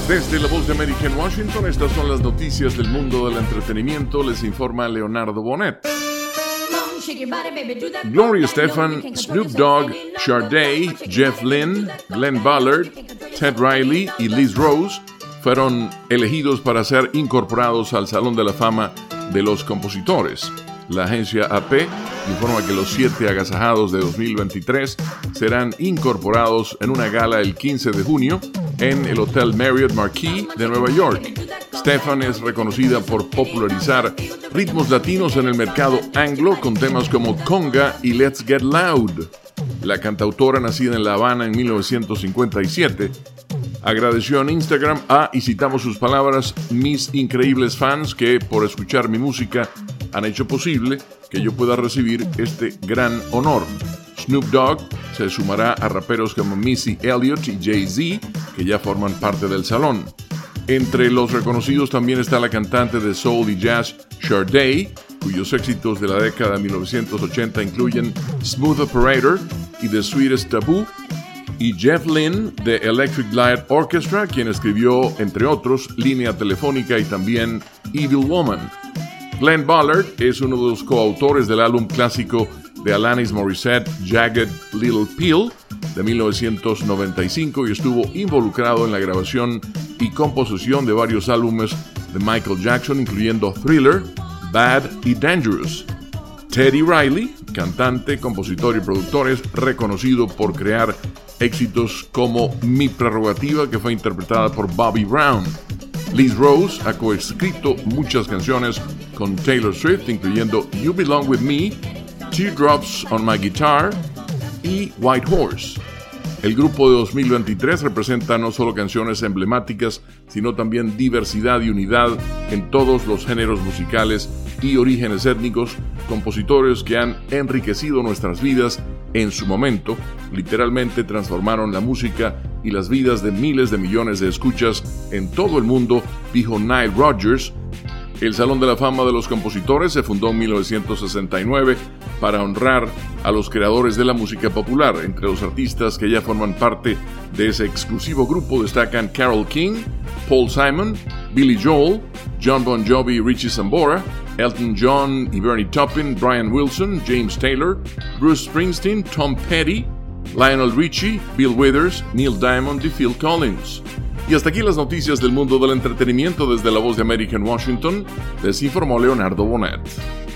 Desde la Voz de América en Washington, estas son las noticias del mundo del entretenimiento. Les informa Leonardo Bonet. Gloria Estefan, Snoop Dogg, Sade, Jeff Lynne, Glenn Ballard, Ted Riley y Liz Rose fueron elegidos para ser incorporados al Salón de la Fama de los Compositores. La agencia AP informa que los 7 agasajados de 2023 serán incorporados en una gala el 15 de junio en el Hotel Marriott Marquis de Nueva York. Stefan es reconocida por popularizar ritmos latinos en el mercado anglo con temas como conga y Let's Get Loud. La cantautora, nacida en La Habana en 1957, agradeció en Instagram y citamos sus palabras: mis increíbles fans que por escuchar mi música han hecho posible que yo pueda recibir este gran honor. Snoop Dogg se sumará a raperos como Missy Elliott y Jay-Z, que ya forman parte del salón. Entre los reconocidos también está la cantante de soul y jazz Sade, cuyos éxitos de la década de 1980 incluyen Smooth Operator y The Sweetest Taboo, y Jeff Lynne de Electric Light Orchestra, quien escribió, entre otros, Línea Telefónica y también Evil Woman. Glenn Ballard es uno de los coautores del álbum clásico de Alanis Morissette, Jagged Little Pill, de 1995, y estuvo involucrado en la grabación y composición de varios álbumes de Michael Jackson, incluyendo Thriller, Bad y Dangerous. Teddy Riley, cantante, compositor y productor, es reconocido por crear éxitos como Mi Prerrogativa, que fue interpretada por Bobby Brown. Liz Rose ha coescrito muchas canciones con Taylor Swift, incluyendo You Belong With Me, Teardrops on My Guitar y White Horse. El grupo de 2023 representa no solo canciones emblemáticas, sino también diversidad y unidad en todos los géneros musicales y orígenes étnicos, compositores que han enriquecido nuestras vidas en su momento, literalmente transformaron la música y las vidas de miles de millones de escuchas en todo el mundo, dijo Nile Rodgers. El Salón de la Fama de los Compositores se fundó en 1969 para honrar a los creadores de la música popular. Entre los artistas que ya forman parte de ese exclusivo grupo destacan Carole King, Paul Simon, Billy Joel, John Bon Jovi y Richie Sambora, Elton John y Bernie Taupin, Brian Wilson, James Taylor, Bruce Springsteen, Tom Petty, Lionel Richie, Bill Withers, Neil Diamond y Phil Collins. Y hasta aquí las noticias del mundo del entretenimiento desde la Voz de América en Washington. Les informó Leonardo Bonet.